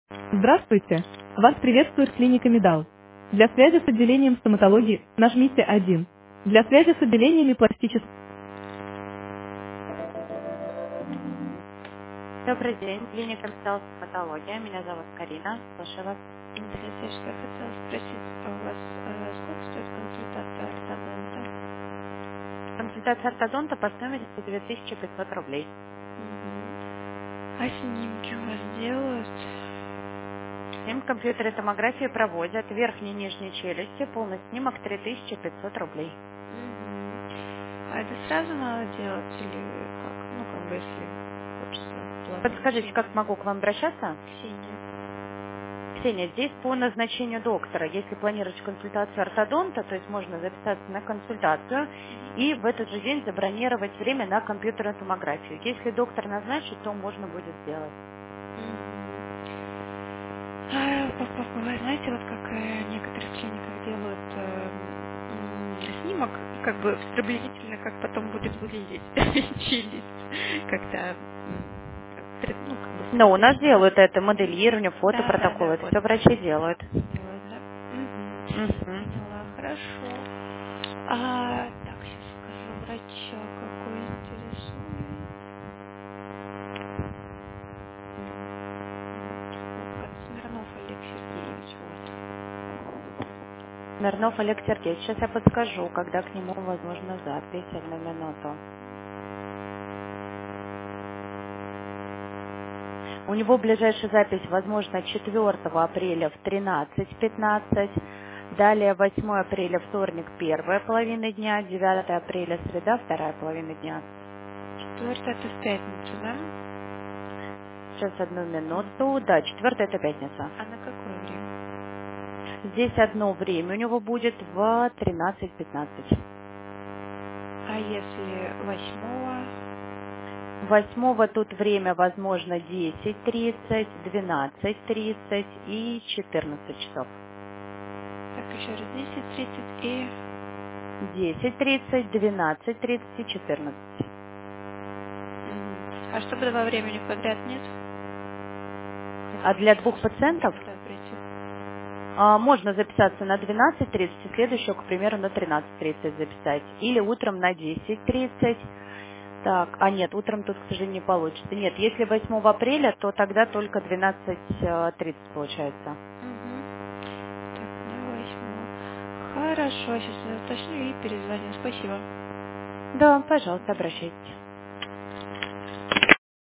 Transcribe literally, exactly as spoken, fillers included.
Здравствуйте! Вас приветствует клиника Медал. Для связи с отделением стоматологии нажмите один. Для связи с отделениями пластической... Добрый день, клиника Медал стоматология. Меня зовут Карина. Слушаю вас. Здравствуйте, что я хотела спросить, а у вас э, сколько стоит консультация ортодонта? Консультация ортодонта по стоимости две тысячи пятьсот рублей. Мгм. А снимки у вас делают? Снимок компьютера томографии проводят верхней и нижней челюсти. Полный снимок три тысячи пятьсот рублей. Мгм. А это сразу надо делать или как? Ну, как бы, если хочется плавно Подскажите, как лечение. могу к вам обращаться? Ксения. Ксения, здесь по назначению доктора. Если планируете консультацию ортодонта, то есть можно записаться на консультацию Мгм. и в этот же день забронировать время на компьютерную томографию. Если доктор назначит, то можно будет сделать. Мгм. А, по- по- по- вы знаете, вот как э, в некоторых клиниках делают эм, м, снимок, как бы приблизительно, как потом будет выглядеть челюсть, когда, м, при- ну, как бы Но у нас приблизительно. делают это моделирование, Да, да, фотопротокол, да, это вот все врачи делают. приблизительно делают, да. Мгм. Мгм. Поняла, хорошо. А, так, сейчас скажу, врача какой интересует. М, Вот как Смирнов Олег Сергеевич, вот. Смирнов Олег Сергеевич, сейчас я подскажу, когда к нему возможна запись. Одну минуту. У него ближайшая запись возможна четвёртого апреля в тринадцать пятнадцать. Далее восьмого апреля вторник, первая половина дня, девятого апреля среда, вторая половина дня. Четвертое это в пятницу, да? Сейчас одну Мгм. минуту. Да, четвертая это пятница. А на какое время? Здесь одно время у него будет в тринадцать пятнадцать. А если восьмого? Восьмого тут время возможно десять тридцать, двенадцать тридцать и четырнадцать часов. Так, еще раз, десять тридцать и... Десять тридцать, двенадцать тридцать и четырнадцать. Мгм. А чтобы два времени подряд нет? А Хотя для можно двух просто на пациентов время, да, прийти. а, можно записаться на двенадцать тридцать и следующего, к примеру, на тринадцать тридцать записать. Или утром на десять тридцать. Так, а нет, утром тут, к сожалению, не получится. Нет, если восьмого апреля, то тогда только двенадцать тридцать получается. Угу. Так, на восьмого. Хорошо, сейчас я уточню и перезвоню. Спасибо. Да, пожалуйста, обращайтесь.